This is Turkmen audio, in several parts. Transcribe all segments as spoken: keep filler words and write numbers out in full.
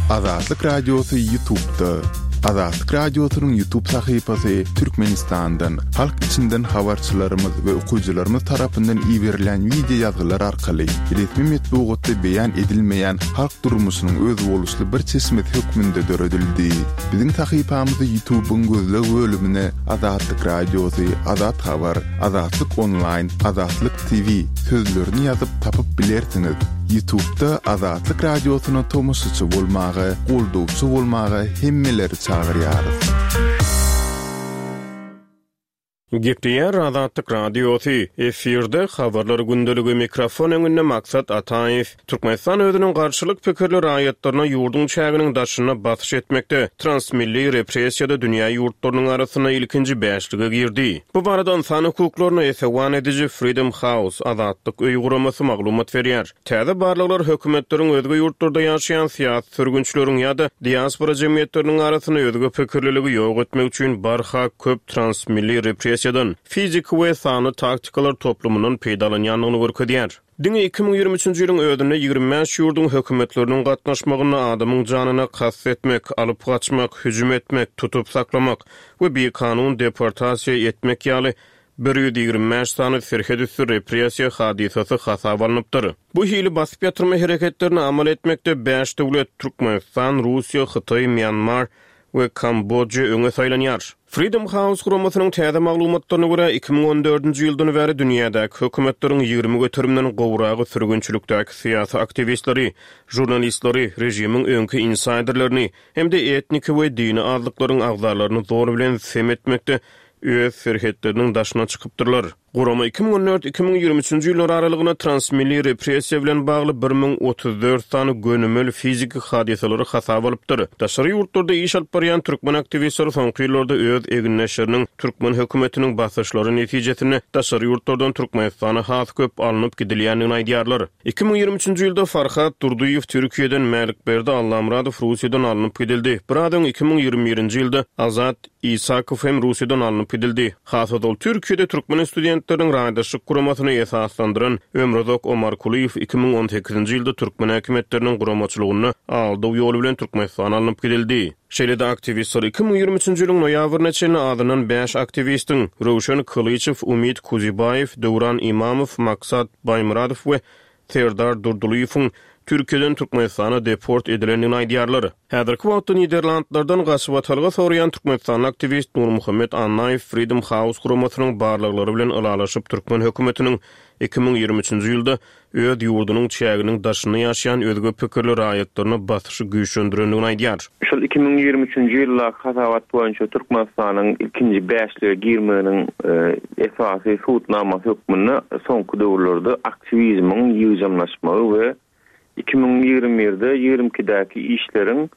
Azatlyk Radiosu YouTube'da. Azatlyk Radiosu'nun YouTube sayfasy Türkmenistan'dan, halk içinden habarçylarymyz we okuyjylarymyz tarapyndan iýerilen video ýazgylar arkaly resmi metbuatda beýan edilmeýän halk durmuşynyň öz boluşly bir çeşmet hökmünde döredildi. Biziň sayfamyzy YouTube'un gözleg bölümine Azatlyk Radiosu, Azat Habar, Azatlyk Online, Azatlyk T V sözlerini ýazyp tapyp bilersiňiz. YouTube'da Azatlyk Radiosu'na tomoşçy bolmagy, goldowçy bolmagy hemmeleri çağırýarys. Gepdiýer Azatlyk Radiosu efirde habarlar gündeligi mikrofon öňünde maksat Ataýew Türkmenistan özüniň garşylyk pikirli raýatlaryna ýurdun çäginiň daşyna basyş etmekde. Transmilli repressiýada dünýä ýurtlarynyň arasyna ilkinji beşlige girdi. Bu barada insan hukuklaryny esewan edici Freedom House Azatlyk öýguramasy maglumat berýär. Täze barlyklar hökümetleriň özge ýurtlarda ýaşaýan siýasat sürgünçleriň ýa-da diaspora jemgyýetleriniň arasyna özge pikirliligi ýok etmek üçin barha köp transmilli repressiýa fizik we sany taktikalar toplumunun peýdalanýanyny görkezýär. Diňe iki ming ýygrimi üçinji ýylyň ödünde ýygrimi beş ýurdun hökümetleriniň gatnaşmagyna adamyň janyna kasd etmek, alyp gaçmak, hüjüm etmek, tutup saklamak we bir kanun deportasiýa etmek ýaly bir ýüz ýygrimi beş sany serhedüsü repressiýa hadisasy hasaba alınıpdyr. Bu hili basyp ýatyrma hereketlerini amal etmekde beş döwlet Türkmenistan, Russiýa, Hytaý, Myanmar we Kambodja öňe saýlanýar. Freedom House guramasynyň täze maglumatlaryna görä iki ming on dördünji ýyldan bäri dünýädäki hökümetleriň ýygrimi götürümden gowragy sürgünçilikdäki siýasy aktivistleri, jurnalistleri, rejimiň öňkü insiderlerini hem de etnik we dini azlyklaryň agzarlaryny zor bilen sem etmekde öz serhetleriniň daşyna çykypdyrlar. Gurama iki ming on dört iki ming ýygrimi üçinji ýyllar aralygyna transmilli repressiýa bilen bagly bir ming otuz dört sany gönümel fizik hadiseleri hasaba alypdyr. Daşary ýurtlarda iş alyp barýan türkmen aktivistleri soňky ýyllarda öz eginleşleriniň türkmen hökümetiniň basyşlary netijesinde daşary ýurtlardan Türkmenistana has köp alınıp gidilýänini aýdýarlar. iki ming ýygrimi üçinji ýylda Farhat Durduýew Türkiýeden, Mälikberdi Allamradov Russiýadan alınıp gidildi. Biradyn iki ming ýygrimi birinji ýylda Azat Isakow hem Russiýadan alınıp gidildi. Hasat ol Türkiýede türkmen student Türkmenlerin raýdaşlyk guramasyny esaslandyran Ömrozok Omar Kuliýew iki ming on sekizinji ýylda türkmen häkimetleriniň guramaçylygyny aldyw ýoly bilen Türkmenistana alınıp gidildi. Şeýle-de aktivistler iki ming ýygrimi üçinji ýylyň noýabryna çenli adynyň beş aktivistiň Rowşan Kılıçew, Umid Kuzibayew, Dowran Imamow, Maksat Baymuradov we Serdar Durdulyewň Türkiýeden Türkmenistana deport edilenini aýdýarlar. Häzirki wagtda Niderlandlardan gaçyp atalga sorýan Türkmenistan aktivist Nur Muhammed Annaýew Freedom House guramasynyň barlyklary bilen ylalaşyp türkmen hökümetiniň iki ming ýygrimi üçinji ýylda öz ýurdunyň çäginiň daşyny ýaşaýan özge pikirli raýatlaryna basyşy güýçlendirenini aýdýar. Şol iki ming ýygrimi üçinji ýylda hasabat boýunça Türkmenistanyň ilkinji beşlige girmeginiň esasy suwtnamasy hökmüne soňky döwürlerde aktivizmiň ýyjamlaşmagy we iki ming ýygrimi birde ýygrimi ikidäki işleriň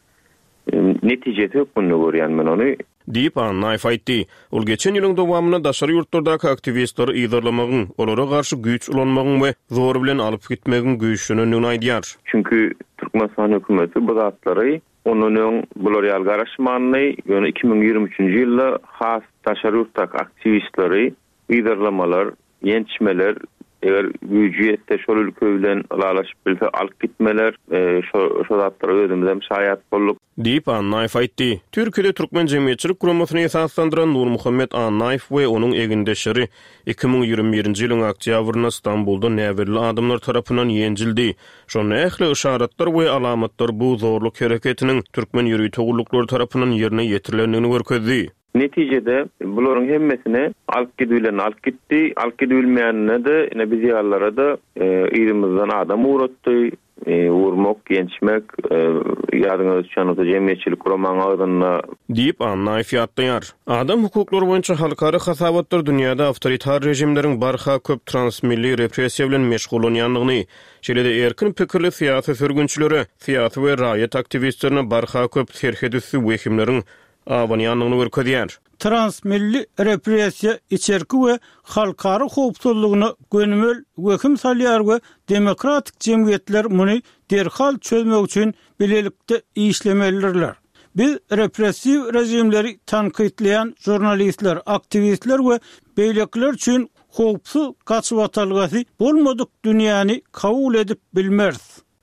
netijesi hökmünde görýän men ony Diýip Annaýew aýtdy. Ol geçen ýylyň dowamyna daşary ýurtlardaky aktivistler ýygyrlamagyň, olara garşy güýç ulanmagyň we zor bilen alyp gitmegiň güýçlenýänini aýdýar. Çünki Türkmenistan hökümeti bu zatlary onuň bular ýal garaşmanyny ýöne iki ming ýygrimi üçinji ýylda has daşary ýurtdaky aktivistleri ýygyrlamalar, ýençmeler eger güýjü etse şol ülke bilen alalaşyp bilse alyp gitmeler, şo şo zatlary özümizden şaýat bolduk. Diýip Annaýew aýtdy. Türkiýede türkmen jemgyýetçilik guramasyny esaslandyran Nur Muhammed Annaýew we onuň egindeşleri iki ming ýygrimi birinji ýylyň oktýabryna Istanbulda näwirli adamlar tarapyndan ýenjildi. Şol nähli işaratlar we alamatlar bu zorluk hereketiniň türkmen ýürüýi togullukları tarapyndan ýerine ýetirilenini görkezdi. Netijede buların hemmesine alıp gidilen alıp gitti, alıp gidilmeyenine de yine biz ýallara da ýyrimizden adam uğratdy, urmak, gençmek, ýadyňyza düşýän jemgyýetçilik kuramaň adyna diýip Annaýew ýatdylar. Adam hukuklary boýunça halkara hasabatlar dünýäde awtoritar rejimleriň barha köp transmilli repressiýa bilen meşgulanýanlygyny, şeýle-de erkin pikirli siýasy sürgünçilere, siýasy we raýat aktivistlerine barha köp serhedüsü wehimleriň awanýanlygyny görkezýär. Transmilli repressiýa içerki we halkara howpsuzlygyny gönümel weküm salýar we demokratik jemgyýetler muny derhal çözmek üçin bilelikde işlemelidirler. Biz repressiv rejimleri tankitleyen jurnalistler, aktivistler we beýlekler üçin howpsuz gaçyp atalgasy bolmadyk dünýäni kabul edip bilmez.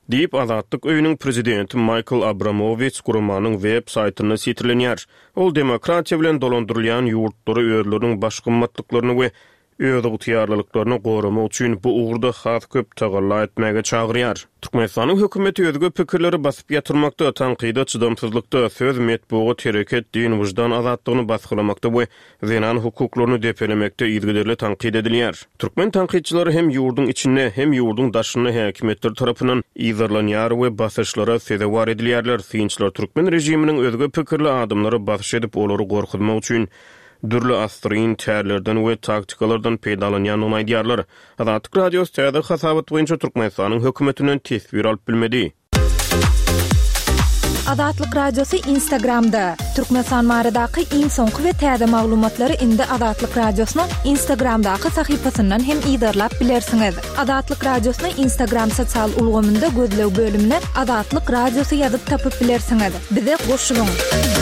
Deyip Azatlyk öýüniň prezidenti Michael Abramovich gurumanyň web saytyna sitirlenýär. Ol demokratiýa bilen dolandyrylýan ýurtlary öýlörüň baş gymmatlyklaryny we öz ýurtýarlyklaryny goramak üçin bu ugrda has köp tagalla etmäge çagyrýar. Türkmenistanyň hökümeti özge pikirleri basyp ýatyrmakda, tanqida, çydamsızlykda, söz metbugy, tereket, din, wujdan azatlygyny baskılamakda we zenan hukuklaryny depelemekde ýergederli tanqid edilýär. Türkmen tanqidçilary hem ýurdun içinde hem ýurdun daşyny häkimetler tarapyndan ýazarlanýar we basyşlara sezewar edilýärler. Synçylar türkmen rejiminiň özge pikirli adamlary basyş edip olary gorkutmak üçin dürli astrin terlerden we taktikalardan peýdalanýanyny aýdýarlar. Azatlyk radiosu täze hasabat boýunça Türkmenistanyň hökümetinden tesbir alyp bilmedi. Azatlyk radiosu Instagramda. Türkmenistan maradaky iň soňky we täze maglumatlary indi Azatlyk radiosynyň Instagramdaky sahypasyndan hem ýydarlap bilersiňiz. Azatlyk radiosyny Instagram sosial ulgamynda gözlew bölümine Azatlyk radiosu ýazyp tapyp bilersiňiz. Bize goşulyň.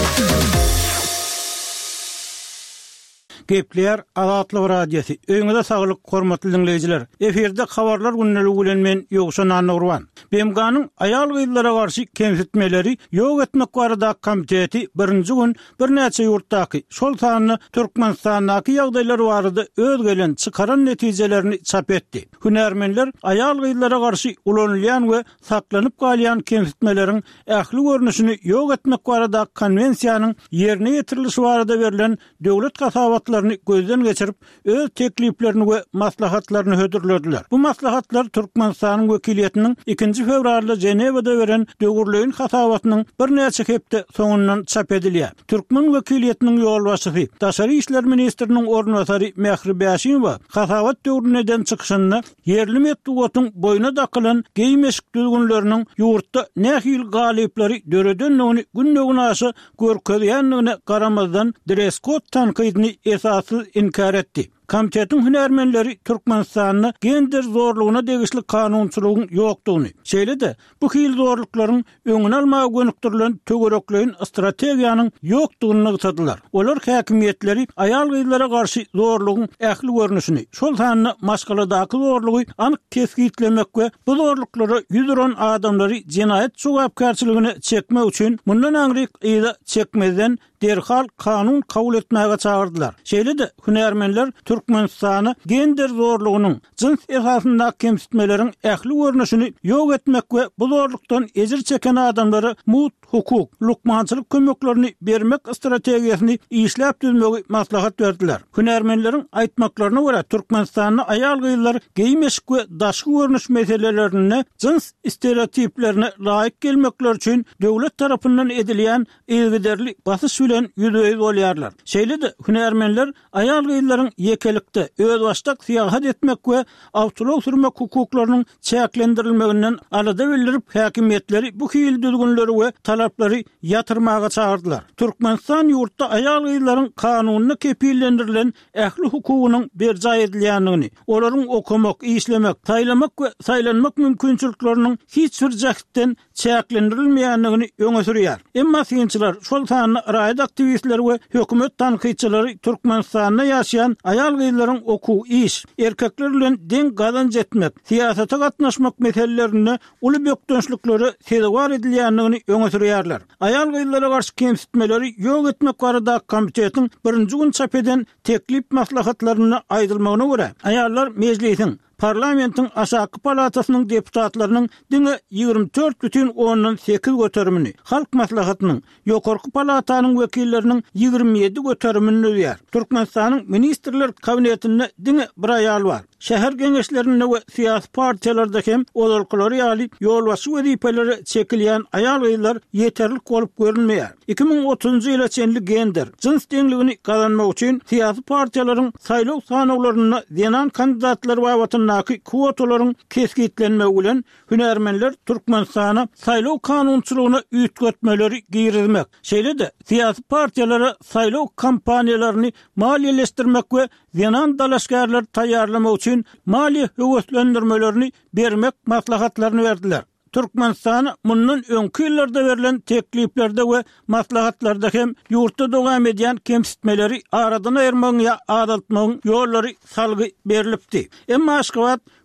Gepler Azatlyk radiosu. Öňüňizde saglyk, hormatly dinleýijiler. Eferde habarlar günneligi bilen men Ýogşan Anurwan. B M G'nyň aýal gyzlara garşy kemsitmeleri ýok etmek barada komiteti birinji gün bir näçe ýurtdaky şol sanyny Türkmenistanyň ýagdaýlary barada öz gelen çykaran netijelerini çap etdi. Hünärmenler aýal gyzlara garşy ulanylýan we saklanyp galýan kemsitmeleriň ähli görnüşini ýok etmek barada konwensiýanyň ýerine ýetirilişi barada berilen döwlet hasabatlaryny gözden geçirip öz tekliplerini we maslahatlaryny hödürlediler. Bu maslahatlar Türkmenistanyň wekiliýetiniň ikinji fevralda Jenewada beren döwürlüğün hasabatynyň bir näçe hepde soňundan çap edilýär. Türkmen wekiliýetiniň ýolbaşçysy, Daşary işler ministriniň ornwasary Mehri Bäşimow hasabat döwründen çykyşynda yerli metbugatyň boyuna dakylan geýmeşik düzgünleriniň ýurtda nähil galyplary döredendigi günnegine aşy görkezýändigine garamazdan dress code tanqidini esasy inkar etdi. Komitetin hünärmenleri Türkmenistanyň gender zorlugyna degişli kanunçylygyň ýokdugyny, şeýle-de bu hil zorluklaryň öňüne almagy gönükdirilen tögerekleýin strategiýanyň ýokdugyny ýytadylar. Olar häkimetleri aýal gyzlara garşy zorlugyň ähli görnüşini, şol sanyny maşgaladaky zorlugy anyk keskitlemek we bu zorluklary ýüzüren adamlary jinayet jogapkärçiligine çekmek üçin mundan aňryk ýa çekmeden derhal kanun kabul etmäge çağırdylar. Şeýle-de hünärmenler Türkmenistany gender zorlugynyň jins esasynda kemsitmeleriň ähli görnüşini ýok etmek we bu zorlukdan ejir çeken adamlara mut hukuk, lukmançylyk kömeklerini bermek strategiýasyny işläp düzmegi maslahat berdiler. Hünärmenleriň aýtmaklaryna görä Türkmenistanyň aýal gyzlar geýmeşik we daşky görnüş meselelerini jins stereotiplerine laýyk gelmekler üçin döwlet tarapyndan edilýän ýergederli basyş bilen ýüzüýüz bolýarlar. Şeýle-de hünärmenler aýal gyzlaryň yekelikde öz başdak siýahat etmek we awtonom sürmek hukuklarynyň çäklendirilmeginden alada bildirip häkimetleri bu hil düzgünleri we talaplary ýatyrmaga çağırdylar. Türkmenistan ýurtda aýal gyzlaryň kanunyna kepillendirilen ähli hukugynyň berja edilýändigini, olaryň okumak, işlemek, taýlamak we saýlanmak mümkinçilikleriniň hiç bir jähitden çäklendirilmeýändigini öňe sürýär. Emma synçylar şol sanyny raýat aktivistleri we hökümet tanqidçilary Türkmenistanda ýaşaýan aýal gyzlaryň oku, iş, erkekler bilen deň gazanç etmek, siýasata gatnaşmak meselelerini uly bökdönçlükleri sezewar edilýändigini öňe sürýärler. Aýal gyzlara garşy kemsitmeleri ýok etmek barada komitetiň birinji gün çap eden teklip maslahatlaryny aýdylmagyna görä, aýallar mejlisiň Parlamentin aşağı palatasynyň deputatlarynyň diňe ýygrimi dört бүтүn ondan sekiz göterimini, halk maslahatynyň ýokarky palatanyň wekilleriniň ýygrimi ýedi göterimini öýär. Türkmenistanyň ministrler kabinetinde diňe bir aýal bar. Şäher geňeşlerinde we siýasy partiýalarda hem olarklary ýalyp ýolbaşy wezipeleri çekilýän aýal gyzlar ýeterlik bolup görünmeýär. iki ming otuzunçy ýyla çenli gender jins deňligini gazanmak üçin siýasy partiýalaryň saýlaw sanawlaryna denan kandidatlar babatyndaky kwotalaryň keskitlenmegi bilen hünärmenler Türkmenistana saýlaw kanunçylygyna üýtgetmeleri girizmek. Şeýle-de siýasy partiýalary saýlaw kampaniýalaryny maliýeleşdirmek we denan dalaşgarlar taýýarlamak üçin mali höwetlendirmelerini bermek maslahatlaryny berdiler. Türkmenistan mundan öňki ýyllarda berilen tekliplerde we maslahatlarda hem ýurtda dowam edýän kemsitmeleri aradan aýyrmagyň ýa adaltmagyň ýollary salgy berilipdi. Emma Aşgabat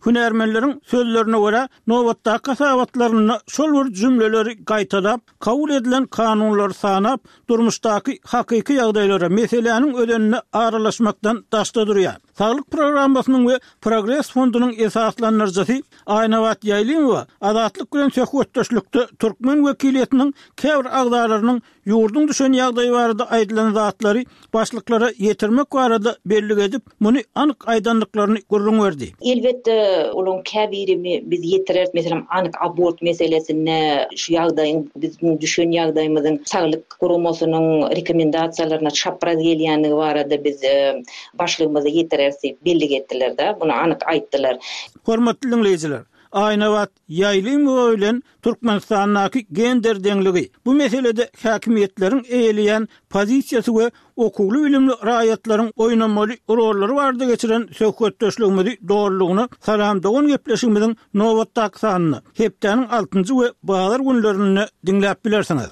hünärmenleriň sözlerine görä nowatda kasabatlaryny şol bir jümleleri gaýtalap, kabul edilen kanunlary sanap, durmuşdaky hakyky ýagdaýlara meseleniň ödenine aralaşmakdan daşda durýar. Saglyk programmasynyň we Progress fondunyň esaslanyrjysy Aýnawat Ýaýlymowa adatlyk bilen söhbetdeşlikde türkmen wekiliýetiniň käbir agdalarynyň ýurdun düşen ýagdaýy barada aýdylan zatlary başlyklara ýetirmek barada belli edip, muny anyk aýdanlyklaryny görüň berdi. Elbetde olaň käbirimi biz ýetirer, meselem anyk abort meselesine, şu ýagdaýyň bizim düşen ýagdaýymyzyň saglyk gurulmasynyň rekomendasiýalaryna çapraz gelýänligi barada biz başlygymyza ýetirer belli etdiler de, bunu anyk aýtdylar. Hormatly dinleýijiler, Aýnawat Ýaýlymowa bilen Türkmenistanyň gender deňligi bu meselede häkimiýetleriň eýleýän pozisiýasy we okugly bilimli raýatlaryň oýnamaly rollary bardy geçiren söhbetdeşligimizi dogrulygyny salamdagan gepleşigimiziň nowatdaky sanyny hepdeniň altynjy we bazar günlerini dinläp bilersiňiz.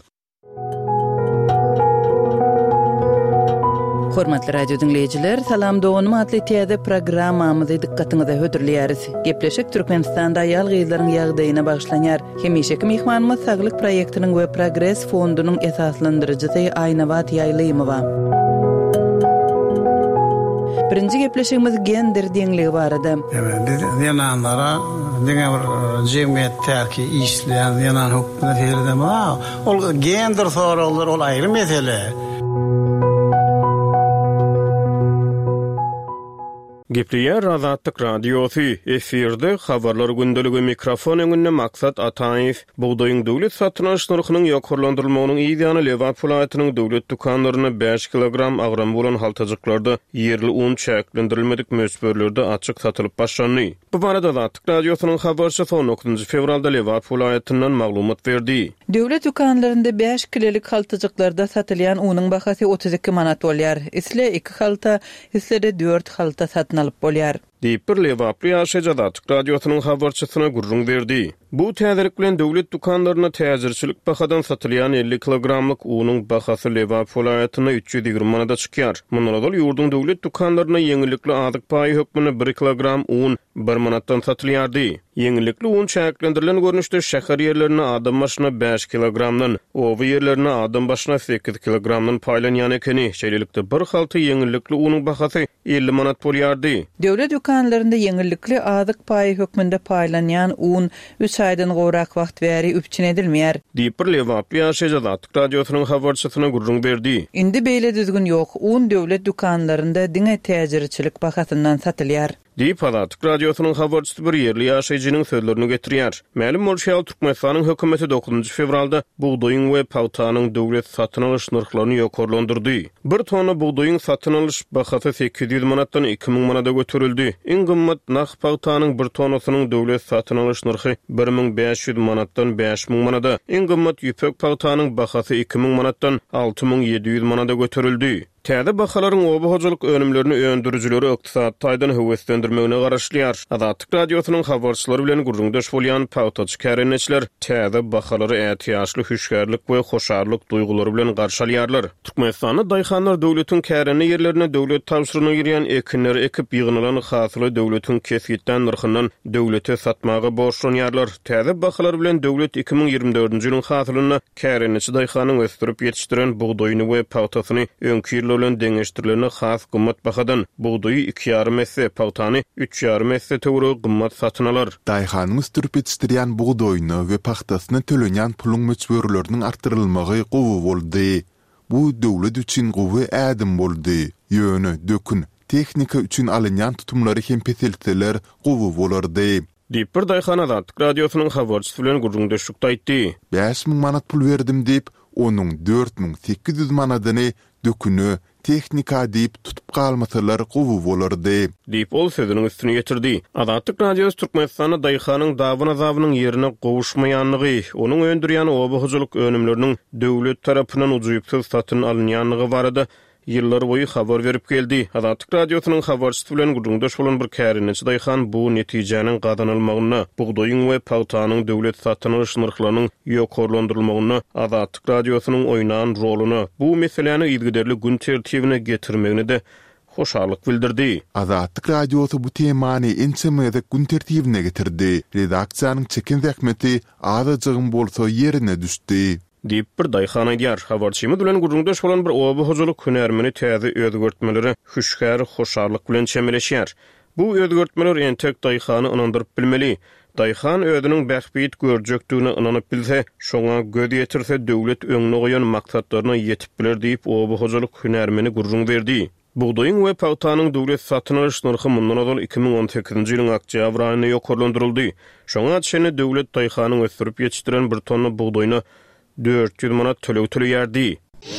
Hormatly radio dinleyijiler, salam doganymy atly täze programmamyzy dikkatiňize hödürleýäris. Gepleşik Türkmenistanda ýal gyzlaryň ýagdaýyna bagşlanýar. Hemişeki mehmanymyz Saglyk proýektiniň we Progress fondunyň esaslandyrjysy Aýnawat Ýaýlymowa. Birinji gepleşigimiz gender deňligi barada. Evet, ýananlara diňe bir jemgyýet täki işleýän ýanan hökümet ýerdem, ol gender soraglar ol aýry mesele. Gepleýär Azatlyk radiosu efirde habarlar gündeligi mikrofon öňünde maksat Ataýew buğdaýyň döwlet satyn alyş narhynyň ýokurlandyrylmagynyň ýa-da Lewat vilayatynyň döwlet dukanaryna beş kilogram agram bolan haltajyklarda yerli un çäklendirilmedik mösberlerde açyk satylyp başlandy. Bu barada Azatlyk radiosynyň habarçysy on dokuzunçy fevralda Lewat vilayatyndan maglumat berdi. Döwlet dukanlarynda beş kilolik haltajyklarda satylýan unyň bahasy otuz iki manat bolýar. Isle iki halta, islede dört halta satyn alyp bolýar. Diýip bir Lewat Azatlyk radiosynyň habarçysyna gurrun berdi. Bu täzelik bilen döwlet dukanlaryna täzirçilik bahadan satylýan elli kilogramlyk unyň bahasy Lewat vilayatyna üç yüz ýygrimi manata çykýar. Mundan ýurdun döwlet dukanlaryna ýeňillikli azyk paýy hökmüne bir kilogram un bir manatdan satylýardy. Ýeňillikli un çäklendirilen görnüşde şäher ýerlerine adam başyna beş kilogramdan, owy ýerlerine adam başyna sekiz kilogramdan paýlanýan ekeni, şeýlelikde bir halty ýeňillikli unyň bahasy elli manat bolýardy. Döwlet dukanlarynda ýeňillikli azyk paýy hökmünde paýlanýan un üç aýdan gorak wagt bäri üpçün edilmeýär. Diýip bir Lewat Azatlyk radiosynyň habarçysyna gurrun berdi. Indi beýle düzgün ýok, un döwlet dukanlarynda diňe täzirçilik bahasyndan satylýar. Diýip Azatlyk radiosynyň habarçysy bir ýerli ýaşaýjynyň sözlerini getirýär. Mälim bolşal Türkmenistanyň hökümeti dokuzunçy fevralda buğdaýyň we pawtanyň döwlet satyn alyş narhlaryny ýokurlandyrdy. Bir tonna buğdaýyň satyn alyş bahasy sekiz yüz manatdan iki miň manata götürildi. Iň gymmat naq pawtanyň bir tonnasynyň döwlet satyn alyş narhy bir miň beş yüz manatdan beş miň manata. Iň gymmat ýüpek pawtanyň bahasy iki miň manatdan alty miň ýedi yüz manata götürildi. Täze bahalaryň obahojalyk önümlerini öndürüjileri ykdysat taýdan höweslendirmegine garaşlýar. Azatlyk radiosynyň habarçylary bilen gurrundaş bolýan pawtaçy kärençiler täze bahalary ätiýaşly hüşgärlik we hoşarlyk duýgulary bilen garşalýarlar. Türkmenistanyň daýhanlar döwletiň käreni ýerlerine döwlet tawşyryna girýän ekinler ekip ýygynylan hasly döwletiň kesgitden narhyndan döwlete satmagy borçlanýarlar. Täze bahalar bilen döwlet iki miň ýygrimi dördünçi ýylyň hasylyny kärençi daýhanyň ösdürip ýetişdiren buğdaýyny we pawtasyny öňkü ýylyň deňeşdirilene has gymmat bahadan buğdaýy iki ýarym esse, pawtany üç ýarym esse töwre gymmat satyn alar. Daýhanyň üstürip ýetişdirýän buğdaýyny we pahtasyny tölenýän puluň möçberleriniň artyrylmagy gowy boldy. Bu döwlet üçin gowy ädim boldy. Ýöne dökün tehnika üçin alynýan tutumlary hem peselseler gowy bolardy. Diýip bir daýhan Azatlyk radiosynyň habarçysy bilen gurrundaşlyk aýtdy. beş miň manat pul berdim diýip, onuň dört miň sekiz yüz manadyny dökünü tehnika diýip tutup galmasalar gowy bolardy. Diýip ol sözüniň üstüne ýetirdi. Azatlyk radiosy Türkmenistanyň daýhanyň dawyna zawynyň ýerine gowuşmaýanlygy, onuň öndürýän obahojalyk önümleriniň döwlet tarapyndan ujuýupsyz satyn alynýanlygy barada ýyllar boýy habar berip geldi. Azatlyk radiosynyň habarçysy bilen gurrundaş bolan bir kärençi daýhan bu netijäniň gadanylmagyna, buğdaýyň we pawtanyň döwlet satyn alyş narhlarynyň ýokurlandyrylmagyna, Azatlyk radiosynyň oýnan roluny, bu meseleni ýygyderli gün tertibine getirmegini de hoşarlyk bildirdi. Azatlyk radiosu bu temany ençemede gün tertibine getirdi. Redaksiýanyň çekin zähmeti azajygyn bolsa yerine düşdi. Diýip bir daýhana diýär. Habarçymy bilen gurrundaş bolan bir oba hojuluk hünärmeni täze özgörtmeleri hüşgär hoşarlyk bilen çemeleşýär. Bu özgörtmeler entek daýhany ynandyryp bilmeli. Daýhan özüniň bähbit görjekdigine inanyp bilse, şoňa göz ýetirse döwlet öňüne goýan maksatlaryna ýetip biler diýip oba hojuluk hünärmeni gurrun berdi. Buğdayın we pawtanyň döwlet satyn alyş narhy mundan ozal iki ming on sekizinji ýylyň oktýabr aýyna ýokarlandyryldy. Şoňa çene döwlet daýhanyň ösdürip ýetişdiren bir tonna buğdaýyny dört yüz manat tölew töleýärdi.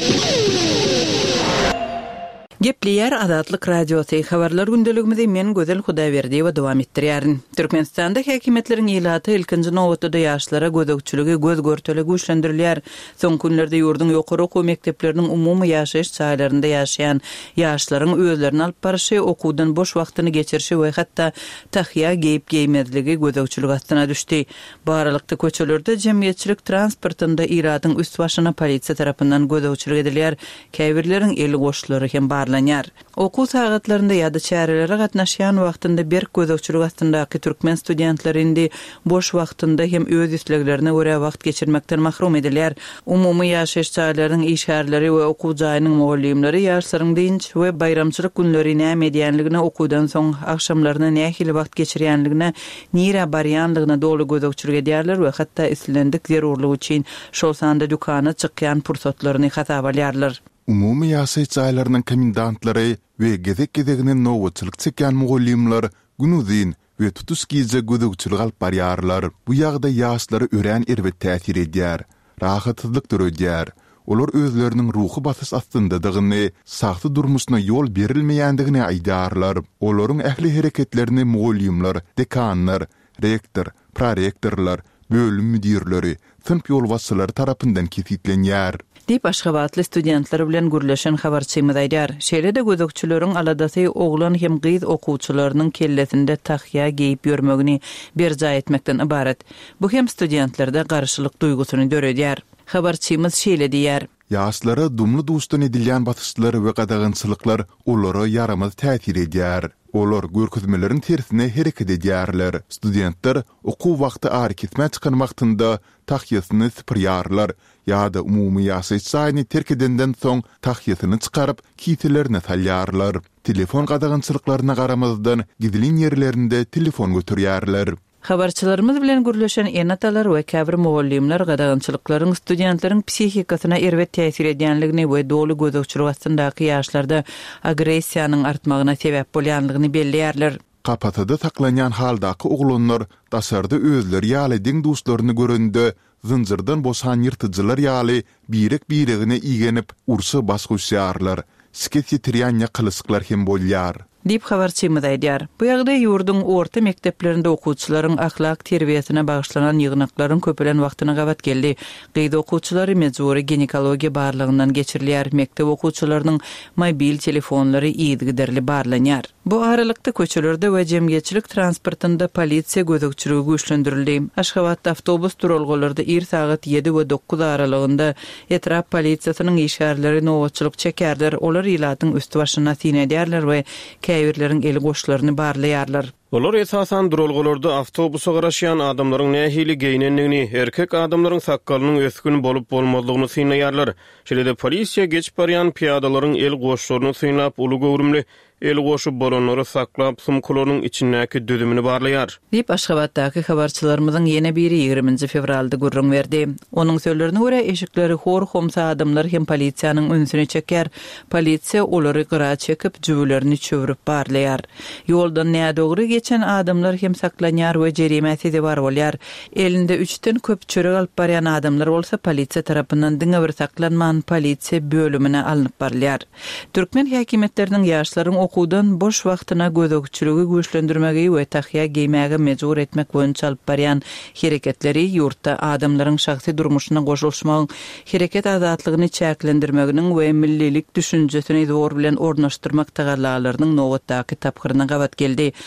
Gepleýär Azatlyk radiosu habarlar gündeligimizi men Gözel Hudaýberdi we dowam etdirýärin. Türkmenistanda häkimetleriň ýylaty ilkinji nowatda ýaşlara gözegçiligi göz görteli güýçlendirilýär. Soň günlerde ýurdun ýokary okuw mekdepleriniň umumy ýaşaýyş çaýlarynda ýaşaýan ýaşlaryň özlerini alyp barşy okuwdan boş wagtyny geçirişi we hatda tahýa geýip geýmezligi gözegçilik astyna düşdi. Baralykda köçelerde jemgyýetçilik transportynda iradyň üst başyna polisiýa tarapyndan gözegçilik edilýär. Käbirleriň eli goşlary hem bar Okuw sagatlarynda ýa-da çärelere gatnaşýan wagtynda bir gözegçilik astandaky türkmen studentlerinde boş wagtynda hem öz isleglerine görä wagt geçirmekden mahrum edilýär. Umumy ýaşaýyş çaýlarynyň işgärleri we okuw jaýynyň mugallimleri ýaşlaryň dinç we bayramçylyk günleri näme edýänligine, okuwdan soň akşamlaryna nähili wagt geçirýänligine, nire barýanlygyna dolu gözegçilik edýärler we hatda islendik zerurlygy üçin şol sanda dükana çykýan pursatlaryny hasabalýarlar. Umumy ýaşaýyş jaýlarynyň komendantlary we gezek-gezegine nowatçylyk çekýän mugallimler günüzin we tutuş giýje gözegçilik alyp barýarlar. Bu ýagda ýaşlary ören erbet täsir edýär, rahatsyzlyk döredýär. Olar özleriniň ruhy basys astynda dygyny, sagty durmuşyna ýol berilmeýändigini aýdarlar. Olaryň ähli hereketlerini mugallimler, dekanlar, rektor, prorektorlar, bölüm müdirleri, sınıf ýolbaşçylary tarapyndan kesitlenýär. Dip Aşgabatly studentler bilen gürleşen habarçymyz aýdar. Şeýle-de gözekçileriň aladasy oglan hem gyz okuwçylarynyň kellesinde tahýa geýip ýörmegini berja etmekden ibaret. Bu hem studentlerde garşylyk duýgusyny döredýär. Habarçymyz şeýle diýär. Ýaşlara dumly dustan edilýän batışlar we gadagynçylyklar olara yaramaz täsir edýär. Olar görkezmelerin tersine hereket edýärler. Studentler okuw wagty ary kesmä çykan wagtynda tahýasyny sypyrýarlar ýa-da umumy ýaşaýyş jaýyny terk edenden soň tahýasyny çykaryp kitilerine salýarlar. Telefon gadagynçylyklaryna garamazdan gizlin ýerlerinde telefon götürýärler. Habarçylarymyz bilen gürleşen enatalar we käbir mugallimler gadagynçylyklaryň studentleriň psihikasyna erbet täsir edýänligini we dolu gözegçilik astyndaky ýaşlarda agressiýanyň artmagyna sebäp bolýanlygyny belliýärler. Kapatada saklanyan haldaky oglanlar dasarda özleri ýaly diň dostlaryny görende zynjyrdan boşan ýyrtyjylar ýaly birek biregine igenip ursa basguşýarlar. Sket ýetirýän ýakylyklar hem bolýar. Dip habarçymyz aýdýar. Bu ýagda ýurdun orta mekdeplerinde okuwçylaryň ahlak terbiýetine bagyşlanan ýygnaklaryň köpelen wagtyna gabat geldi. Gyz okuwçylary mejburi ginekologiýa barlygyndan geçirilýär. Mektep okuwçylarynyň mobil telefonlary ýygyderli barlanýar. Bu aralykda köçelerde we jemgyýetçilik transportynda polisiýa gözegçiligi güýçlendirildi. Aşgabatda awtobus duralgylarda ir sagat ýedi we dokuz aralygynda etrap polisiýasynyň işgärleri nowatçylyk çekerler. Olar ýylatyň üst başyna tinedýärler we käbirleriň eli goşlaryny barlaýarlar. Olar esasan duralgylarda awtobusa garaşýan adamlaryň nähili geýnenligini, erkek adamlaryň sakkalynyň öskün bolup bolmadygyny synlaýarlar. Şeýle-de polisiýa geç barýan piýadalaryň el goşlaryny synlap uly gowrumly el goşup bolanlary saklap sumkularyň içindäki düdümini barlaýar. Dip Aşgabatdaky habarçylarymyzyň ýene biri ýigrimинчи fevralda gurrun berdi. Onuň sözlerine görä eşikleri hor homsa adamlar hem polisiýanyň ünsüne çeker. Polisiýa olary gyra çekip jüwlerini çöwürip barlaýar. Ýoldan näme dogry geçen adamlar hem saklanýar we jerimäsi de bar bolýar. Elinde üçden köp çörek alyp barýan adamlar bolsa polisiýa tarapyndan diňe bir saklanman polisiýa bölümine alınıp barlaýar. Türkmen häkimetlerining ýaşlaryň okuwdan boş wagtyna gözegçiligi güýçlendirmegi we tahýa geýmäge mejbur etmek boýunça alyp barýan hereketleri ýurtda adamlaryň şahsy durmuşyna goşulmagyň, hereket azatlygyny çäklendirmeginiň we millilik düşünjesini zor bilen ornaşdyrmak tagalalarynyň nowatdaky tapgyryna gabat geldi.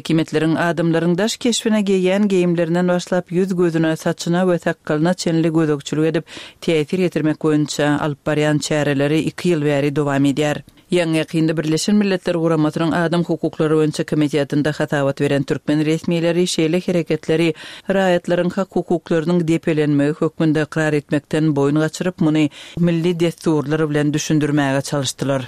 Häkimetlerin adamlaryň daş keşfine geýän geýimlerinden başlap yüz gözüne, saçyna we sakalına çenli gözökçülük edip teýsir ýetirmek boýunça alyp barýan çäreleri iki ýyl bäri dowam edýär. Ýa-ni ýakynda Birleşen Milletler Guramatynyň Adam hukuklary boýunça komitetinde hatawat beren türkmen resmiýetleri şeýle hereketleri raýatlaryň hak hukuklarynyň depelenmegi hökmünde ikrar etmekden boyun gaçyryp muny milli desturlar bilen düşündirmäge çalışdylar.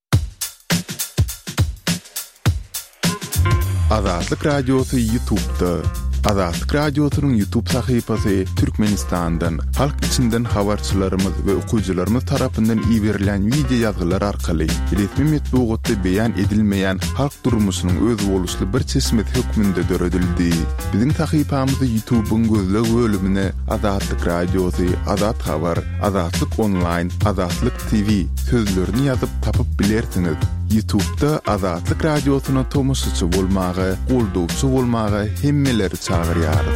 Azatlyk Radiosu YouTube'da. Azatlyk Radiosu'nun YouTube sahypasy Türkmenistandan, halk içinden habarçylarymyz we okuwçylarymyz tarapyndan iýerilen video ýazgylar arkaly resmi metbuatda beýan edilmeýän halk durmuşynyň öz boluşly bir çeşmet hökmünde döredildi. Biziň sahypamyzy YouTube'un gözleg bölümine Azatlyk Radiosu, Azat Habar, Azatlyk Online, Azatlyk T V sözlerini ýazyp tapyp bilersiňiz. YouTube'da Azatlyk Radiosu'na tomoşçy bolmagy, goldowçy bolmagy hemmeleri çağırýar.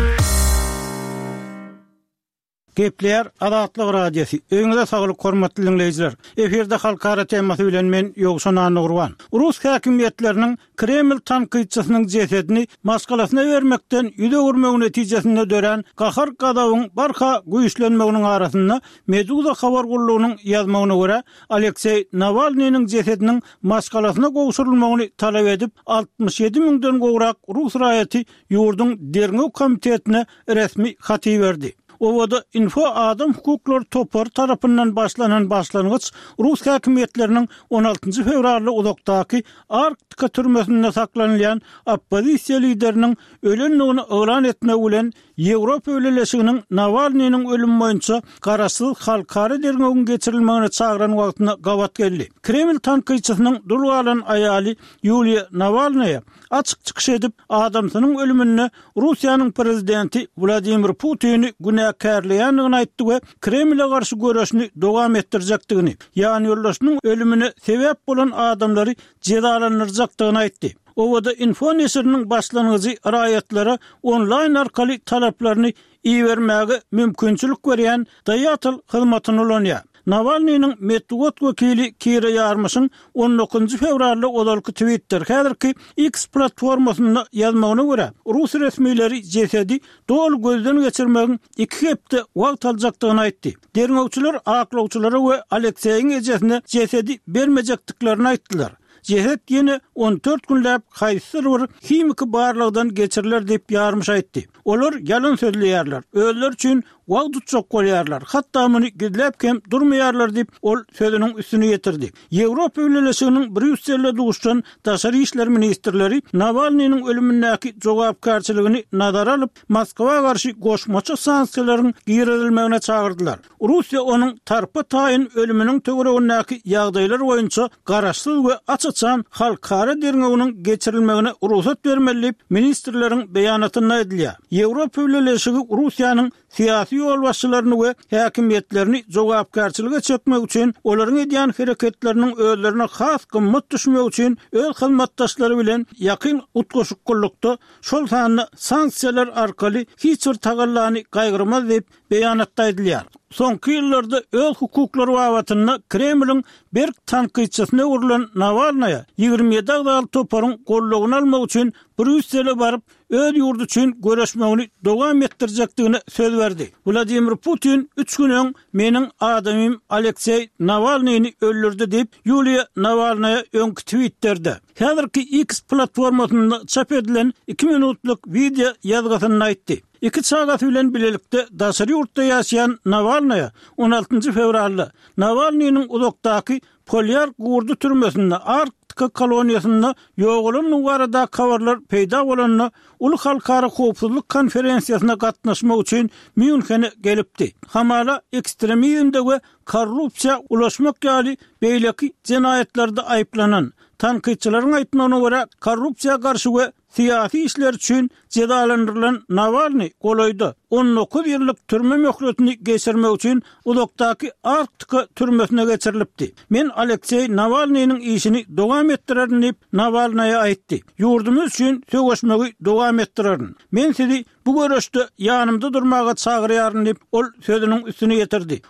Gepler Azatlyk Radiosu. Öňüňizde saglyk hormatly dinleýijiler. Eferde halkara temasy bilen men Ýogşan Anurwan. Rus häkimetleriniň Kreml tanqidçisynyň jesedini maskalasyna bermekden ýüze gurmak netijesinde dören gahar gadawyň barha güýçlenmeginiň arasynda Meduza habar gurulugynyň ýazmagyna görä Aleksey Navalnyň jesediniň maskalasyna gowşurulmagyny talap edip altmış ýedi miňden gowrak Rus raýaty ýurduň derňew komitetine resmi haty berdi. Ovada Info Adam Hukuklar Topar tarapyndan başlanan başlangıç Rus häkimetleriniň on altyncı fevralda uzakdaky Arktika türmesinde saklanýan oppozisiýa lideriniň ölenligini elan etmek bilen Ýewropa öýleşiginiň Navalnyň ölüm boýunça garaşsyz halkara derňegiň geçirilmegine çağıran wagtyna gawat geldi. Kreml tanqidçisynyň dulgalan aýaly Yulia Navalnaya açyk çykyş edip adamsynyň ölümine Russiýanyň prezidenti Vladimir Putin'i günäkärleýändigini aýtdy we Kremle garşy görüşni dowam etdirjekdigini, ýani ýoldaşynyň ölümine sebäp bolan adamlary jezalandyrjakdygyny aýtdy. Ovada Info nesiriniň başlangyjy raýatlara online arkaly talaplaryny iýermäge mümkinçilik berýän Dayatal hyzmatyny ulanýar. Navalnyň metbuat wekili Kira Yarmyşyň on dokuzunçy fevralda odalky Twitter häzirki X platformasynda ýazmagyna görä Rus resmiýetleri jesedi dol gözden geçirmegiň iki hepde wagt aljakdygyny aýtdy. Derňewçiler aklawçylary we Alekseýiň ejesine jesedi bermejekdiklerini aýtdylar. Jeset ýene on dört günläp haýsyr bir himiki barlygdan geçiriler diýip ýarmyş aýtdy. Olar ýalan sözleýärler. Öýler üçin wagt tutjak bolýarlar. Hatda muny gidläp kem durmaýarlar diýip ol sözüniň üstüne ýetirdi. Ýewropa öýleşiginiň Brüsselde duşan daşary işler ministrleri Navalnyň ölümindäki jogapkarçylygyny nazara alyp Moskwa garşy goşmaça sanksiýalaryň giýerilmegine çağırdylar. Russiýa onuň tarpa taýyn ölüminiň töweregindäki ýagdaýlar boýunça garaşsyz we açyçan halkara derňegiň geçirilmegine ruhsat bermeli diýip ministrleriň beýanatynda edilýär. Ýewropa öýleşigi Russiýanyň siyasi ýol başçylaryny we häkimetlerini jogapkarçylyga çekmek üçin olaryň edýän hereketleriniň özlerine has gymmat düşmek üçin öz hyzmatdaşlary bilen ýakyn utgoşuklukda şol sany sanksiýalar arkaly hiç bir tagallany gaýgyrmaz diýip beýanatda edilýär. Soňky ýyllarda öz hukuklary wawatyna Kremliň bir tanqidçisyna urulan Navalnaya ýigirme ýedi agdaly toparyň gollugyny almak üçin Brüssele baryp öz ýurdu üçin görüşmegini dowam etdirjekdigini söz berdi. Vladimir Putin üç gün öň meniň adamym Aleksey Navalnyny öldürdi diýip Yulia Navalnaya öňki Twitter'de. Häzirki X platformasynda çap edilen iki minutluk video ýazgysyny aýtdy. İki sagat bilen bilelikde daşary ýurtda ýaşaýan Navalnaya on altyncı fevralda Navalnyň uzakdaky Polyar gurdu türmesinde Arktika koloniýasynda ýogulan nugarada kawarlar peýda bolanyna uly halkara howpsuzlyk konferensiýasyna gatnaşmak üçin Münchene gelipdi. Hamala ekstremizmde we korrupsiýa ulaşmak ýaly beýleki jenaýetlerde aýplanan tanqidçilaryň aýtmagyna görä korrupsiýa garşy we siyasi işler üçin cezalandyrılan Navalny goloyda on dokuz ýyllyk türme möhletini geçirmek üçin uzakdaky Arktika türmesine geçirilipdi. Men Aleksey Navalnyň işini dowam etdirerin diýip Navalny'a aýtdy. Ýurdumyz üçin söwüşmegi dowam etdirerin. Men sizi bu görüşde ýanymda durmaga çagyrýaryn diýip ol sözüniň üstüne ýetirdi.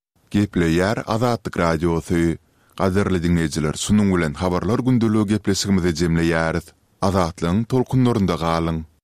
Gepleýär Azatlyk Radiosu. Gaderli dinleyijiler, sunuň bilen habarlar gündüligi gepleşigimize jemleýäris. Azatlygyň tolkunlarynda galyň.